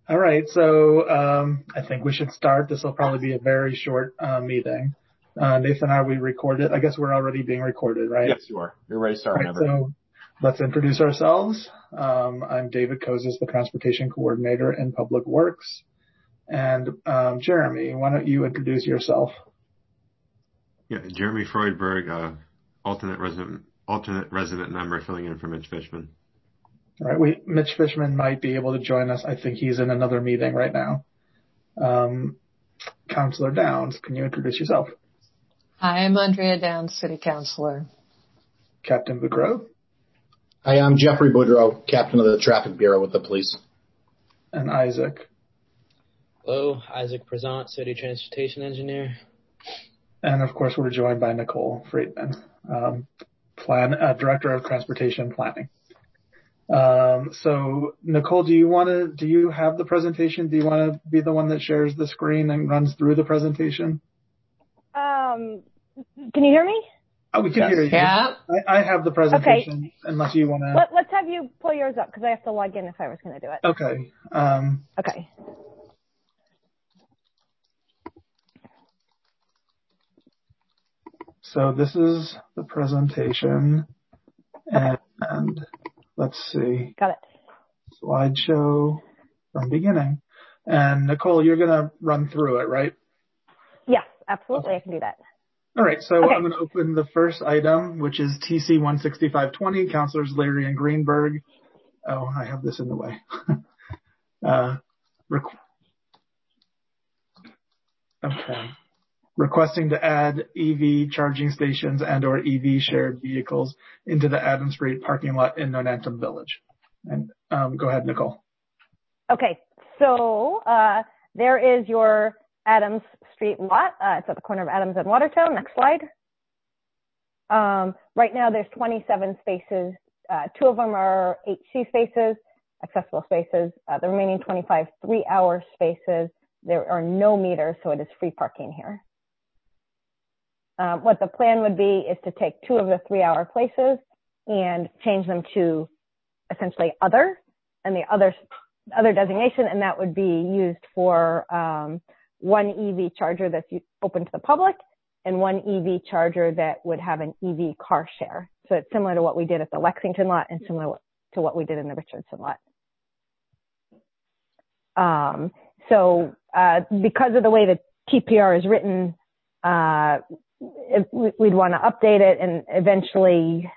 All right, so I think we should start. This will probably be a very short meeting. Nathan, are we recorded? I guess we're already being recorded, right? Yes, you are. You're ready to start whenever. So let's introduce ourselves. I'm David Kozis, the Transportation Coordinator in Public Works. And Jeremy, why don't you introduce yourself? Yeah, Jeremy Freudberg, alternate resident member filling in for Mitch Fishman. All right, Mitch Fishman might be able to join us. I think he's in another meeting right now. Councilor Downs, can you introduce yourself? Hi, I'm Andrea Downs, City Councilor. Captain Boudreau. Hi, I'm Jeffrey Boudreau, Captain of the Traffic Bureau with the police. And Isaac. Hello, Isaac Prezant, City Transportation Engineer. And of course, we're joined by Nicole Friedman, Director of Transportation Planning. So Nicole, do you have the presentation? Do you want to be the one that shares the screen and runs through the presentation? Can you hear me? Oh, we can hear you. Yeah. I have the presentation, okay. Unless you want to. Let's have you pull yours up because I have to log in if I was going to do it. Okay. Okay. So this is the presentation, and let's see. Got it. Slideshow from beginning. And Nicole, you're going to run through it, right? Yes, absolutely. Okay. I can do that. All right. So okay. I'm going to open the first item, which is TC 16520, Councilors Leary and Greenberg. Oh, I have this in the way. Okay. Requesting to add EV charging stations and or EV shared vehicles into the Adams Street parking lot in Nonantum Village. And go ahead, Nicole. Okay, so there is your Adams Street lot. It's at the corner of Adams and Watertown. Next slide. Right now there's 27 spaces. 2 of them are HC spaces, accessible spaces. The remaining 25 3-hour spaces. There are no meters, so it is free parking here. What the plan would be is to take 2 of the 3-hour places and change them to essentially other, and the other designation, and that would be used for one EV charger that's open to the public and one EV charger that would have an EV car share. So it's similar to what we did at the Lexington lot and similar to what we did in the Richardson lot. Because of the way the TPR is written, we'd want to update it, and eventually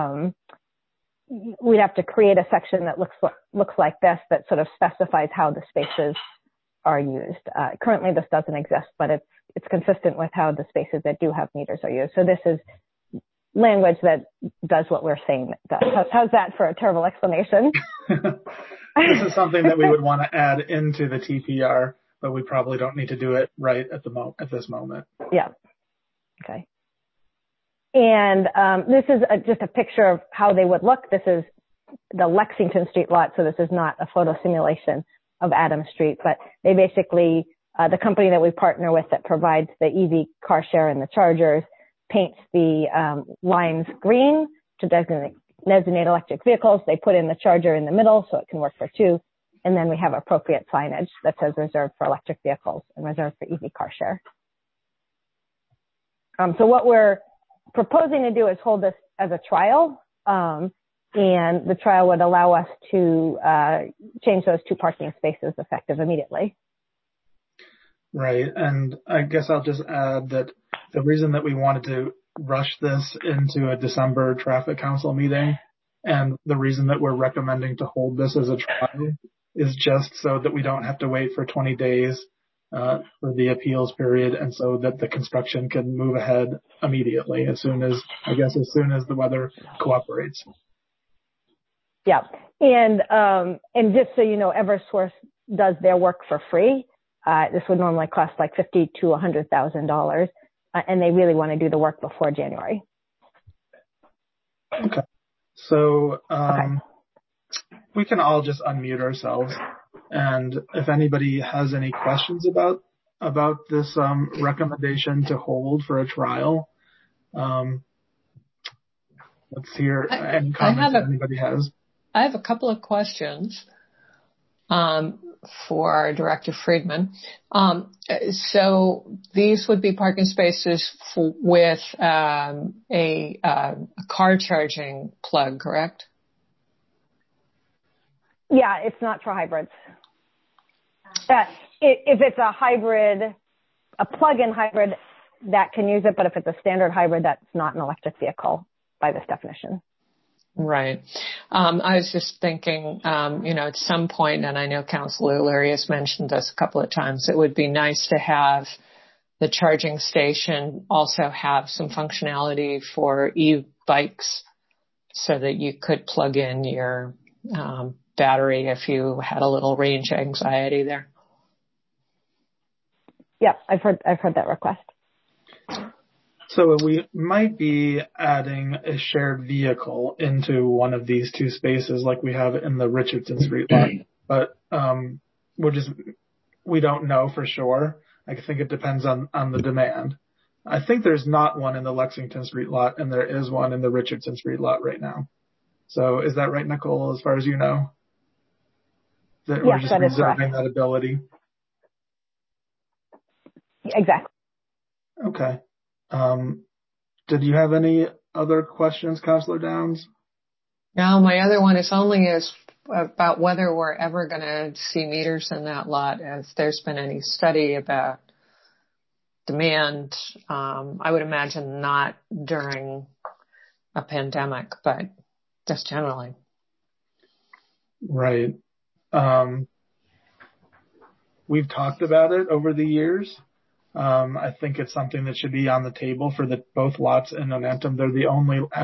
we'd have to create a section that looks like this, that sort of specifies how the spaces are used. Currently this doesn't exist, but it's consistent with how the spaces that do have meters are used. So this is language that does what we're saying it does. How's that for a terrible explanation? This is something that we would want to add into the TPR, but we probably don't need to do it right at this moment. Yeah. Okay. And this is just a picture of how they would look. This is the Lexington Street lot, so this is not a photo simulation of Adams Street, but they basically, the company that we partner with that provides the EV car share and the chargers paints the lines green to designate electric vehicles. They put in the charger in the middle so it can work for 2. And then we have appropriate signage that says reserved for electric vehicles and reserved for EV car share. So what we're proposing to do is hold this as a trial, and the trial would allow us to change those 2 parking spaces effective immediately. Right, and I guess I'll just add that the reason that we wanted to rush this into a December traffic council meeting, and the reason that we're recommending to hold this as a trial, is just so that we don't have to wait for 20 days for the appeals period, and so that the construction can move ahead immediately as soon as the weather cooperates. Yeah, and just so you know, Eversource does their work for free. This would normally cost like $50,000 to $100,000, and they really want to do the work before January. Okay, so we can all just unmute ourselves. And if anybody has any questions about this recommendation to hold for a trial, let's hear any comments that anybody has. I have a couple of questions. for Director Friedman. So these would be parking spaces with a car charging plug, correct? Yeah, it's not for hybrids. If it's a hybrid, a plug-in hybrid, that can use it, but if it's a standard hybrid, that's not an electric vehicle by this definition. Right. I was just thinking, at some point, and I know Councilor O'Leary has mentioned this a couple of times, it would be nice to have the charging station also have some functionality for e-bikes so that you could plug in your battery if you had a little range anxiety there. Yeah, I've heard that request. So we might be adding a shared vehicle into one of these two spaces like we have in the Richardson Street lot, but we don't know for sure. I think it depends on the demand. I think there's not one in the Lexington Street lot, and there is one in the Richardson Street lot right now. So is that right, Nicole, as far as you know? That we're just reserving that ability? Exactly. Okay. Did you have any other questions, Councilor Downs? No, my other one is about whether we're ever going to see meters in that lot. If there's been any study about demand, I would imagine not during a pandemic, but just generally. Right. We've talked about it over the years. I think it's something that should be on the table for both lots in Nonantum. They're the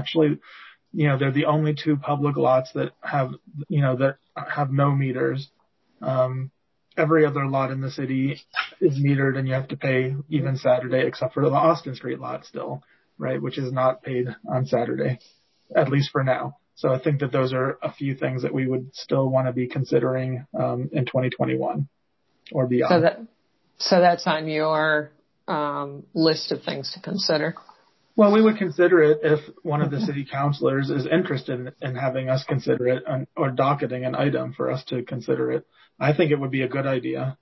only two public lots that have no meters. Every other lot in the city is metered and you have to pay even Saturday, except for the Austin Street lot still, right? Which is not paid on Saturday, at least for now. So I think that those are a few things that we would still want to be considering, in 2021 or beyond. So that's on your list of things to consider? Well, we would consider it if one of the city councilors is interested in having us consider it or docketing an item for us to consider it. I think it would be a good idea.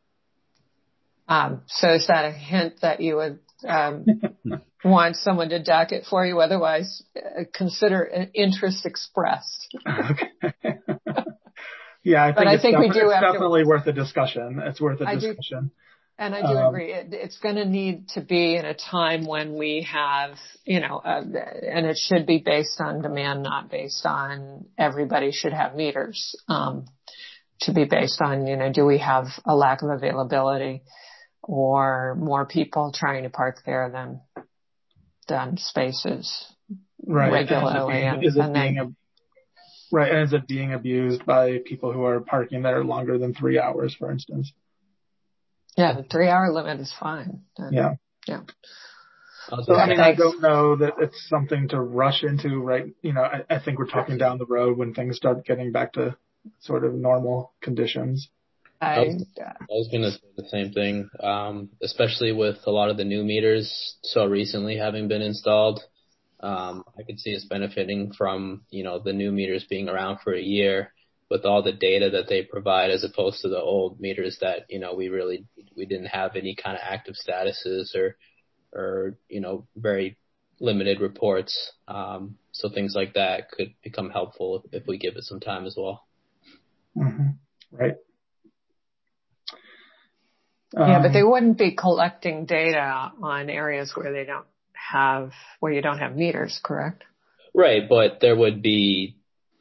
So is that a hint that you would want someone to docket for you? Otherwise, consider an interest expressed. Okay. Yeah, I think it's definitely worth a discussion. It's worth a discussion. And I do agree. It's going to need to be in a time when we have, and it should be based on demand, not based on everybody should have meters. To be based on, do we have a lack of availability or more people trying to park there than spaces regularly? And is it being abused by people who are parking there longer than 3 hours, for instance? Yeah, the 3-hour limit is fine. Yeah. So, I don't know that it's something to rush into, right? I think we're talking down the road when things start getting back to sort of normal conditions. I was going to say the same thing, especially with a lot of the new meters so recently having been installed. I could see us benefiting from, the new meters being around for a year with all the data that they provide as opposed to the old meters that, we didn't have any kind of active statuses or very limited reports. So things like that could become helpful if we give it some time as well. Mm-hmm. Right. Yeah, but they wouldn't be collecting data on areas where you don't have meters, correct? Right, but there would be,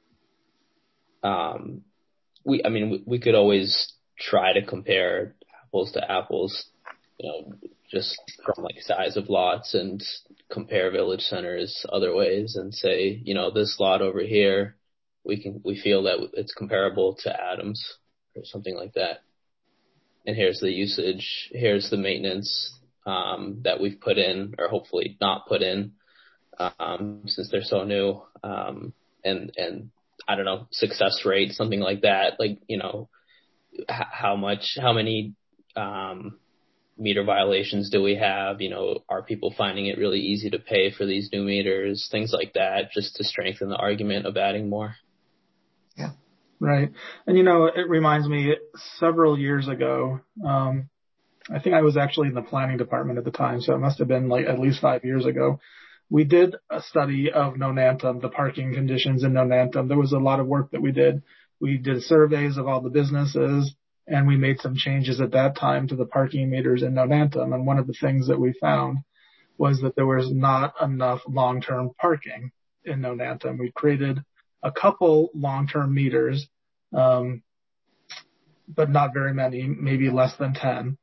we could always try to compare apples to apples, just from like size of lots and compare village centers other ways and say, this lot over here, we feel that it's comparable to Adams or something like that. And here's the usage, here's the maintenance, that we've put in or hopefully not put in, since they're so new. And I don't know, success rate, something like that. Like, how many, meter violations do we have? Are people finding it really easy to pay for these new meters? Things like that, just to strengthen the argument of adding more. Yeah. Right. And it reminds me several years ago, I think I was actually in the planning department at the time, so it must have been like at least 5 years ago. We did a study of Nonantum, the parking conditions in Nonantum. There was a lot of work that we did. We did surveys of all the businesses, and we made some changes at that time to the parking meters in Nonantum. And one of the things that we found was that there was not enough long-term parking in Nonantum. We created a couple long-term meters, but not very many, maybe less than 10.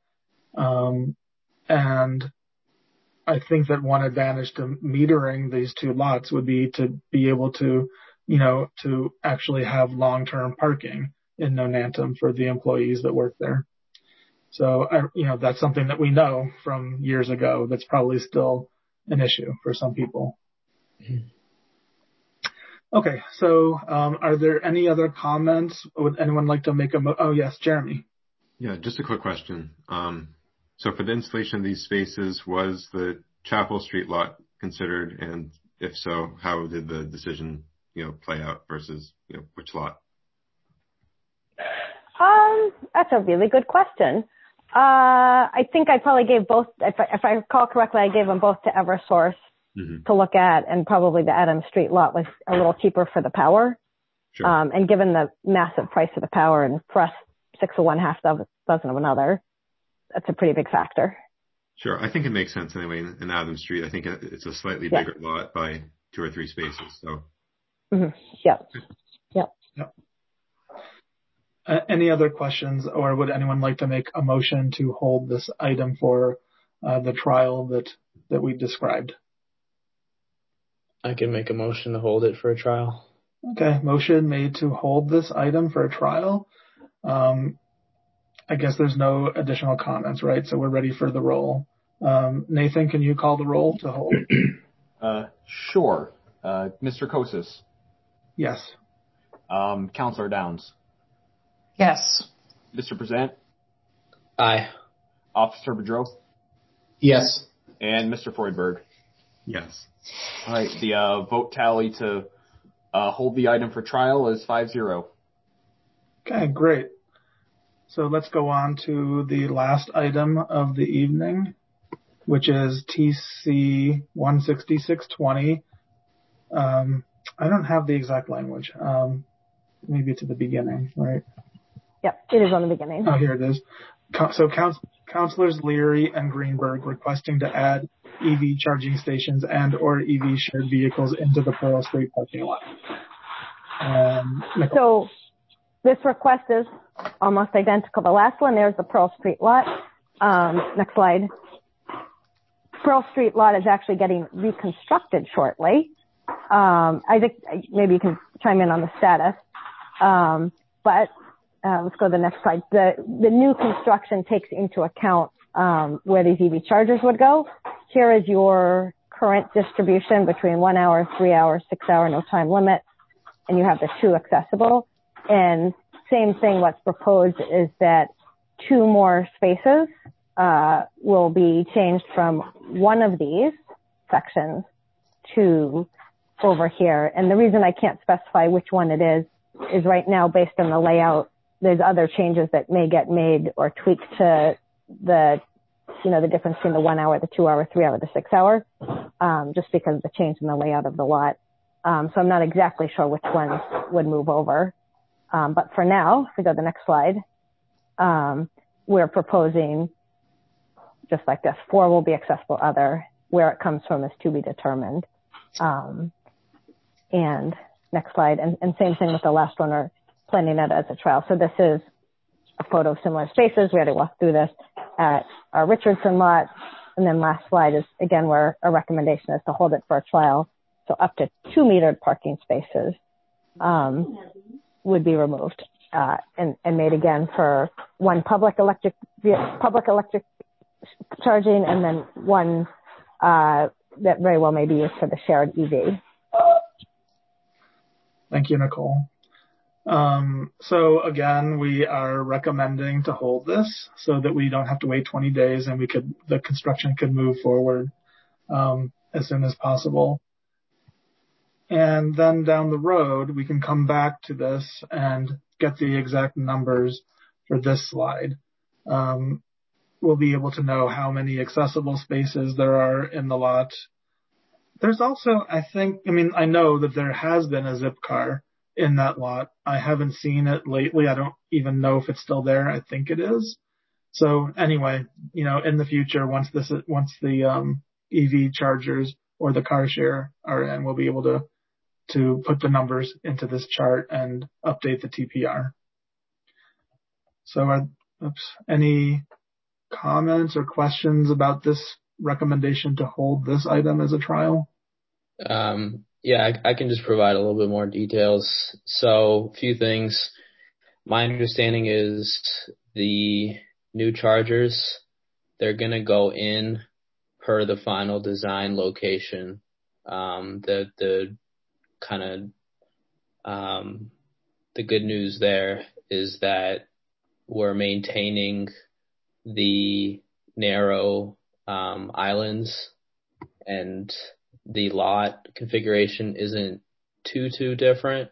And I think that one advantage to metering these two lots would be to be able to, to actually have long-term parking in Nonantum for the employees that work there. So, that's something that we know from years ago that's probably still an issue for some people. Mm-hmm. Okay, so are there any other comments? Would anyone like to make oh, yes, Jeremy. Yeah, just a quick question. So for the installation of these spaces, was the Chapel Street lot considered? And if so, how did the decision, play out versus, which lot? That's a really good question. I think I probably gave both, if I recall correctly, I gave them both to Eversource to look at, and probably the Adams Street lot was a little cheaper for the power. Sure. And given the massive price of the power, and for us, 6 of one, half dozen of another, that's a pretty big factor. Sure. I think it makes sense anyway. In Adams Street, I think it's a slightly bigger lot by 2 or 3 spaces. So. Mm-hmm. Yep. Any other questions, or would anyone like to make a motion to hold this item for the trial that we described? I can make a motion to hold it for a trial. Okay, motion made to hold this item for a trial. I guess there's no additional comments, right? So we're ready for the roll. Nathan, can you call the roll to hold? Sure. Mr. Kosis. Yes. Counselor Downs. Yes. Mr. Present. Aye. Officer Boudreau. Yes. And Mr. Freudberg. Yes. All right. The vote tally to hold the item for trial is 5-0. Okay, great. So let's go on to the last item of the evening, which is TC 16620. I don't have the exact language. Maybe it's at the beginning, right? Yep, it is on the beginning. Oh, here it is. So Councilors Leary and Greenberg requesting to add EV charging stations and or EV shared vehicles into the Pearl Street parking lot. So this request is almost identical to the last one. There's the Pearl Street lot. Next slide. Pearl Street lot is actually getting reconstructed shortly. I think maybe you can chime in on the status. But let's go to the next slide. The new construction takes into account where these EV chargers would go. Here is your current distribution between 1 hour, 3 hour, 6 hour, no time limit, and you have the 2 accessible. And same thing, what's proposed is that 2 more spaces will be changed from one of these sections to over here. And the reason I can't specify which one it is right now based on the layout, there's other changes that may get made or tweaked to the difference between the 1 hour, the 2 hour, 3 hour, the 6 hour, just because of the change in the layout of the lot. So I'm not exactly sure which ones would move over. But for now, if we go to the next slide, we're proposing just like this. 4 will be accessible other. Where it comes from is to be determined. And next slide. And same thing with the last one, or planning it as a trial. So this is a photo of similar spaces. We already walked through this at our Richardson lot. And then last slide is, again, where a recommendation is to hold it for a trial. So up to 2 metered parking spaces would be removed and made again for one public electric charging, and then one that very well may be used for the shared EV. Thank you, Nicole. So again, we are recommending to hold this so that we don't have to wait 20 days and the construction could move forward as soon as possible. And then down the road, we can come back to this and get the exact numbers for this slide. We'll be able to know how many accessible spaces there are in the lot. There's also, I know that there has been a Zipcar in that lot. I haven't seen it lately. I don't even know if it's still there. I think it is. So anyway, in the future, once the EV chargers or the car share are in, we'll be able to put the numbers into this chart and update the TPR. So any comments or questions about this recommendation to hold this item as a trial? I can just provide a little bit more details. So a few things. My understanding is the new chargers, they're going to go in per the final design location. The good news there is that we're maintaining the narrow islands, and the lot configuration isn't too different.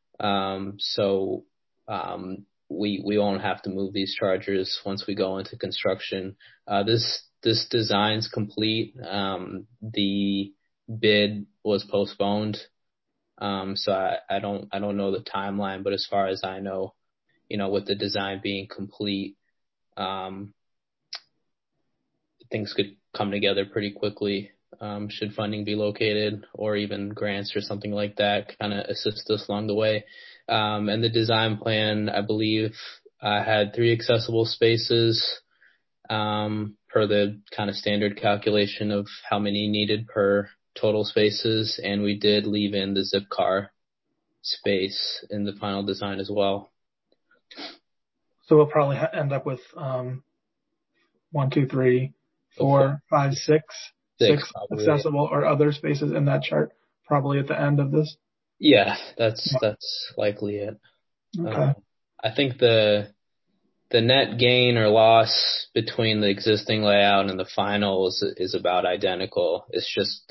We won't have to move these chargers once we go into construction. This design's complete. The bid was postponed. So I don't know the timeline, but as far as I know, with the design being complete, things could come together pretty quickly. Should funding be located or even grants or something like that kind of assist us along the way. And the design plan, I believe, had 3 accessible spaces, per the kind of standard calculation of how many needed per total spaces. And we did leave in the Zipcar space in the final design as well. So we'll probably end up with 1, 2, 3, 4, 5, 6 accessible or other spaces in that chart, probably at the end of this. Yeah, that's likely it. Okay. I think the net gain or loss between the existing layout and the final is about identical. It's just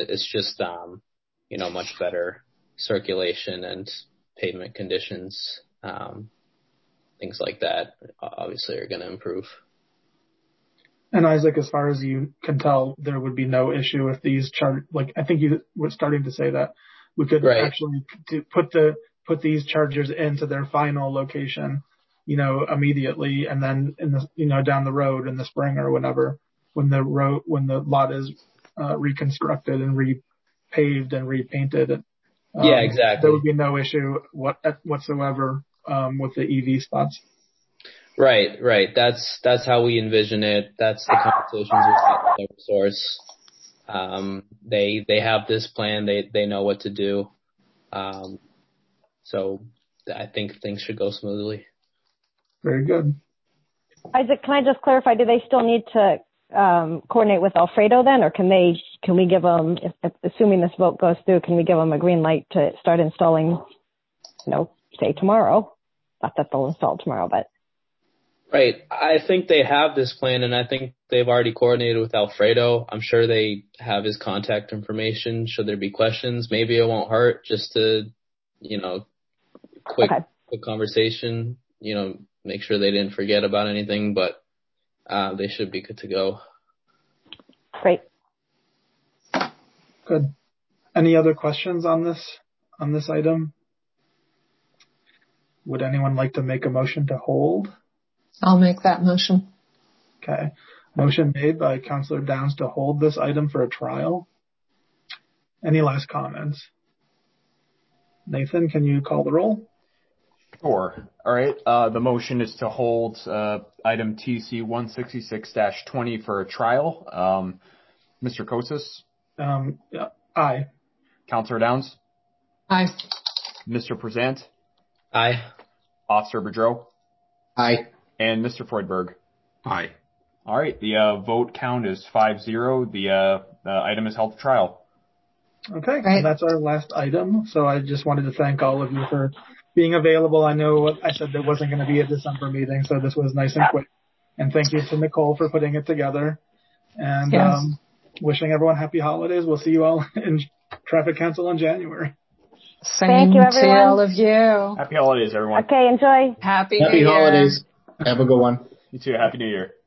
much better circulation and pavement conditions. Things like that obviously are going to improve. And Isaac, as far as you can tell, there would be no issue with these I think you were starting to say that we could actually put these chargers into their final location, immediately, and then down the road in the spring or whenever, when the lot is reconstructed and repaved and repainted. Yeah, exactly. There would be no issue whatsoever with the EV spots. Right. That's how we envision it. That's the conversations with Eversource. They have this plan. They know what to do. So I think things should go smoothly. Very good. Isaac, can I just clarify? Do they still need to coordinate with Alfredo then, or can we give them, assuming this vote goes through, can we give them a green light to start installing? Say tomorrow. Not that they'll install tomorrow, but. Right. I think they have this plan, and I think they've already coordinated with Alfredo. I'm sure they have his contact information. Should there be questions, maybe it won't hurt just to, quick conversation, make sure they didn't forget about anything, but they should be good to go. Great. Good. Any other questions on this item? Would anyone like to make a motion to hold? I'll make that motion. Okay. Motion made by Councillor Downs to hold this item for a trial. Any last comments? Nathan, can you call the roll? Sure. All right. The motion is to hold item TC 166-20 for a trial. Mr. Kosis? Aye. Councillor Downs? Aye. Mr. Prezant? Aye. Officer Boudreau? Aye. And Mr. Freudberg? Aye. All right. The vote count is 5-0. The item is held for trial. Okay. Right. And that's our last item. So I just wanted to thank all of you for being available. I know I said there wasn't going to be a December meeting, so this was nice and quick. And thank you to Nicole for putting it together. And Yes. Wishing everyone happy holidays. We'll see you all in Traffic Council in January. Same Thank you, to everyone. all of you. Happy holidays, everyone. Okay, enjoy. Happy New Happy Year. holidays. Have a good one. You too. Happy New Year.